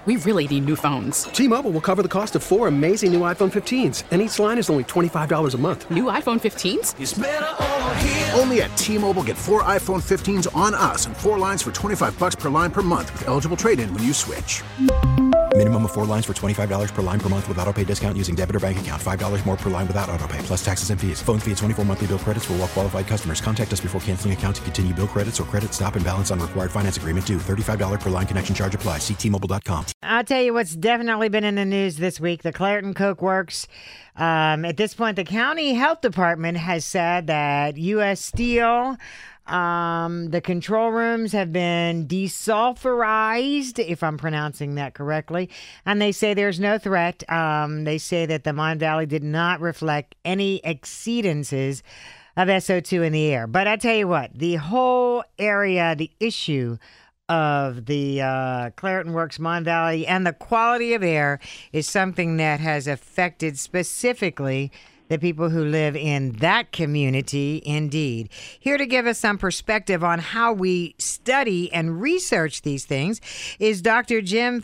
We really need new phones. T-Mobile will cover the cost of 4 amazing new iPhone 15s, and each line is only $25 a month. New iPhone 15s? It's better over here. Only at T-Mobile, get 4 iPhone 15s on us and 4 lines for $25 per line per month with eligible trade-in when you switch. Minimum of 4 lines for $25 per line per month with autopay discount using debit or bank account. $5 more per line without autopay, plus taxes and fees. Phone fee at 24 monthly bill credits for well-qualified customers. Contact us before canceling account to continue bill credits or credit stop and balance on required finance agreement due. $35 per line connection charge applies. See T-Mobile.com. I'll tell you what's definitely been in the news this week. The Clairton Coke Works. At this point, the county health department has said that U.S. Steel, the control rooms have been desulfurized, if I'm pronouncing that correctly, and they say there's no threat. They say that the Mon Valley did not reflect any exceedances of SO2 in the air. But I tell you what, the whole area, the issue of the Clairton Works, Mon Valley, and the quality of air is something that has affected specifically the people who live in that community, indeed. Here to give us some perspective on how we study and research these things is Dr. Jim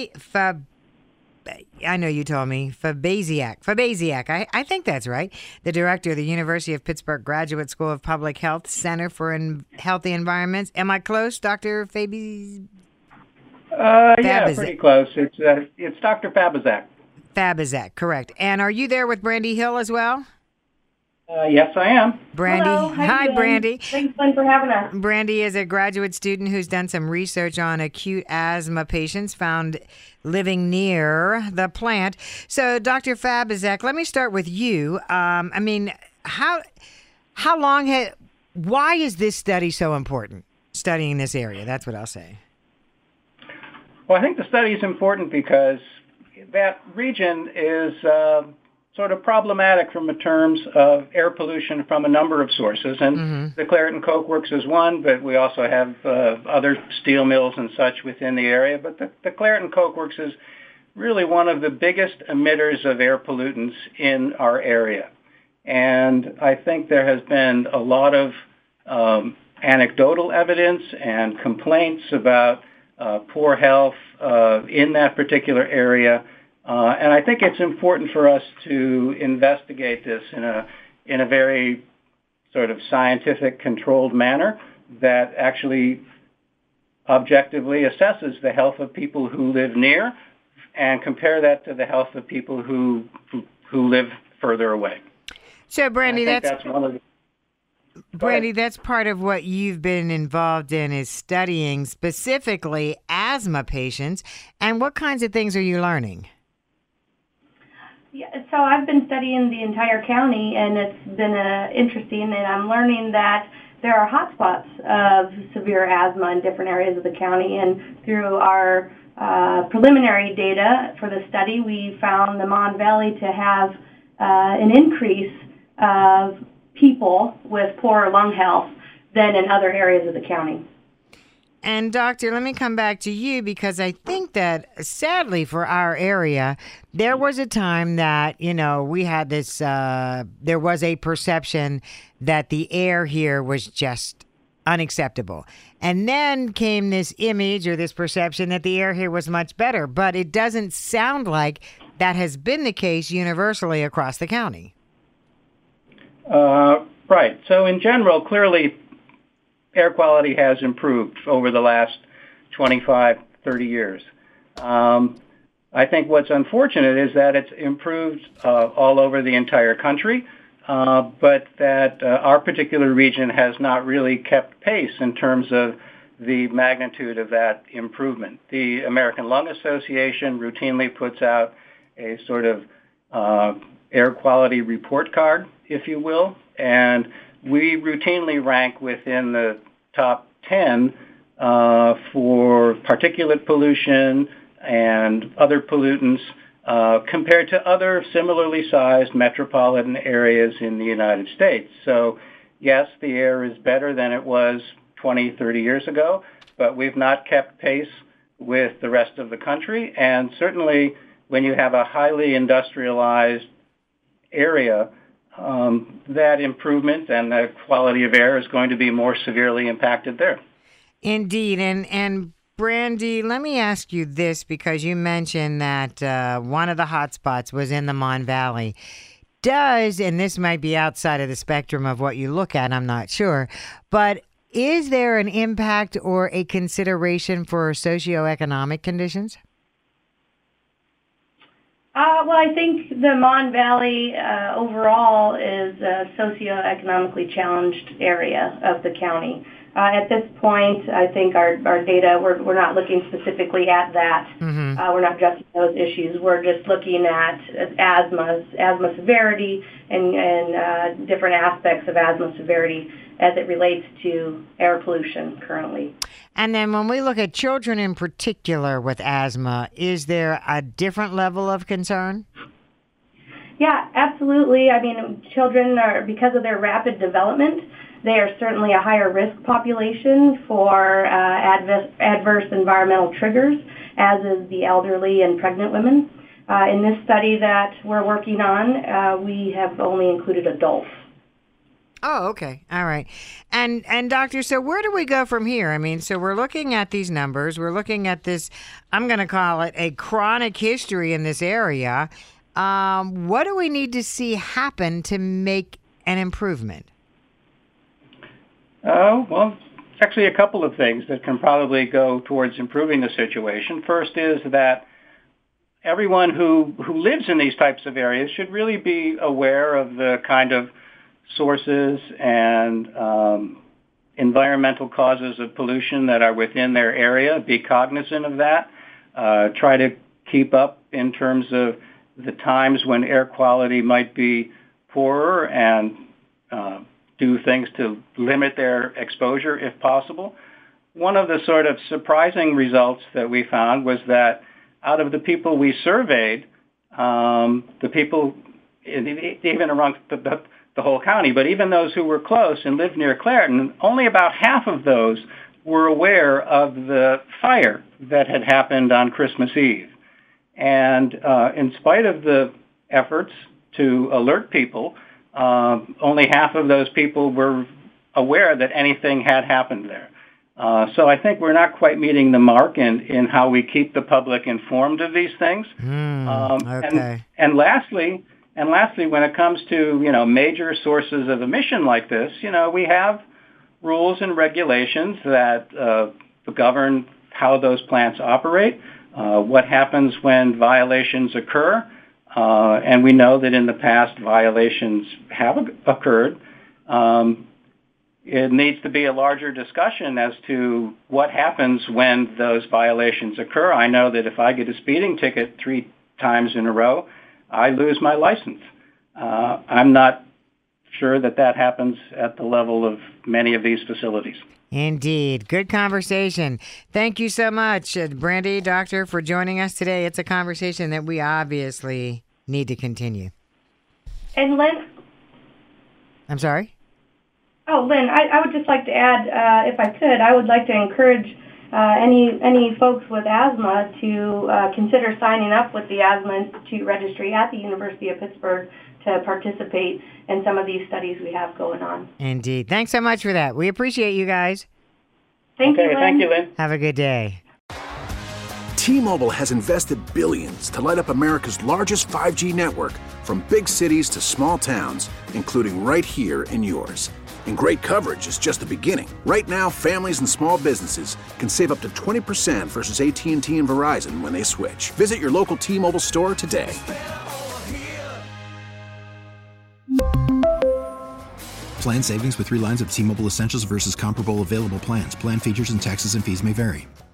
I know you told me, Fabaziak. I think that's right. The director of the University of Pittsburgh Graduate School of Public Health Center for Healthy Environments. Am I close, Dr. Fabaziak? Yeah, pretty close. It's Dr. Fabaziak. Fabaziak, correct. And are you there with Brandy Hill as well? Yes, I am. Brandy. Hello, Hi, Brandy. Thanks, Glenn, for having us. Brandy is a graduate student who's done some research on acute asthma patients found living near the plant. So, Dr. Fabaziak, let me start with you. How long why is this study so important, studying this area? That's what I'll say. Well, I think the study is important because that region is sort of problematic from the terms of air pollution from a number of sources. And the Clairton Coke Works is one, but we also have other steel mills and such within the area. But the Clairton Coke Works is really one of the biggest emitters of air pollutants in our area. And I think there has been a lot of anecdotal evidence and complaints about poor health in that particular area. And I think it's important for us to investigate this in a very sort of scientific, controlled manner that actually objectively assesses the health of people who live near and compare that to the health of people who live further away. So, Brandy, that's one of the... Brandy, that's part of what you've been involved in, is studying specifically asthma patients. And what kinds of things are you learning? Yeah, so I've been studying the entire county, and it's been interesting, and I'm learning that there are hotspots of severe asthma in different areas of the county, and through our preliminary data for the study, we found the Mon Valley to have an increase of people with poorer lung health than in other areas of the county. And Doctor, let me come back to you, because I think that sadly for our area, there was a time that, we had this, there was a perception that the air here was just unacceptable. And then came this image or this perception that the air here was much better. But it doesn't sound like that has been the case universally across the county. Right. So in general, clearly, air quality has improved over the last 25, 30 years. I think what's unfortunate is that it's improved all over the entire country, but that our particular region has not really kept pace in terms of the magnitude of that improvement. The American Lung Association routinely puts out a sort of air quality report card, if you will, and we routinely rank within the top 10 for particulate pollution and other pollutants compared to other similarly sized metropolitan areas in the United States. So, yes, the air is better than it was 20, 30 years ago, but we've not kept pace with the rest of the country. And certainly when you have a highly industrialized area, that improvement and the quality of air is going to be more severely impacted there. Indeed. And Brandy, let me ask you this, because you mentioned that one of the hot spots was in the Mon Valley. Does, and this might be outside of the spectrum of what you look at, I'm not sure, but is there an impact or a consideration for socioeconomic conditions? Well, I think the Mon Valley overall is a socioeconomically challenged area of the county. At this point, I think our data, we're not looking specifically at that. Mm-hmm. We're not addressing those issues. We're just looking at asthma severity, and different aspects of asthma severity as it relates to air pollution currently. And then when we look at children in particular with asthma, is there a different level of concern? Yeah, absolutely. I mean, children are, because of their rapid development, they are certainly a higher risk population for adverse environmental triggers, as is the elderly and pregnant women. In this study that we're working on, we have only included adults. Oh, okay. All right. And doctor, so where do we go from here? I mean, so we're looking at these numbers. We're looking at this, I'm going to call it a chronic history in this area. What do we need to see happen to make an improvement? Oh, well, it's actually a couple of things that can probably go towards improving the situation. First is that everyone who lives in these types of areas should really be aware of the kind of sources and environmental causes of pollution that are within their area, be cognizant of that, try to keep up in terms of the times when air quality might be poorer, and do things to limit their exposure if possible. One of the sort of surprising results that we found was that out of the people we surveyed, the people, even amongst the whole county, but even those who were close and lived near Clairton, only about half of those were aware of the fire that had happened on Christmas Eve. And in spite of the efforts to alert people, only half of those people were aware that anything had happened there. So I think we're not quite meeting the mark in how we keep the public informed of these things. Okay. And lastly, when it comes to major sources of emission like this, we have rules and regulations that govern how those plants operate, what happens when violations occur. And we know that in the past violations have occurred. It needs to be a larger discussion as to what happens when those violations occur. I know that if I get a speeding ticket 3 times in a row, I lose my license. I'm not sure that happens at the level of many of these facilities. Indeed. Good conversation. Thank you so much, Brandy, doctor, for joining us today. It's a conversation that we obviously need to continue. And Lynn? I'm sorry? Oh, Lynn, I would just like to add, if I could, I would like to encourage any folks with asthma to consider signing up with the Asthma Institute Registry at the University of Pittsburgh to participate in some of these studies we have going on. Indeed. Thanks so much for that. We appreciate you guys. Thank you, Lynn. Thank you, Lynn. Have a good day. T-Mobile has invested billions to light up America's largest 5G network, from big cities to small towns, including right here in yours. And great coverage is just the beginning. Right now, families and small businesses can save up to 20% versus AT&T and Verizon when they switch. Visit your local T-Mobile store today. Plan savings with 3 lines of T-Mobile Essentials versus comparable available plans. Plan features and taxes and fees may vary.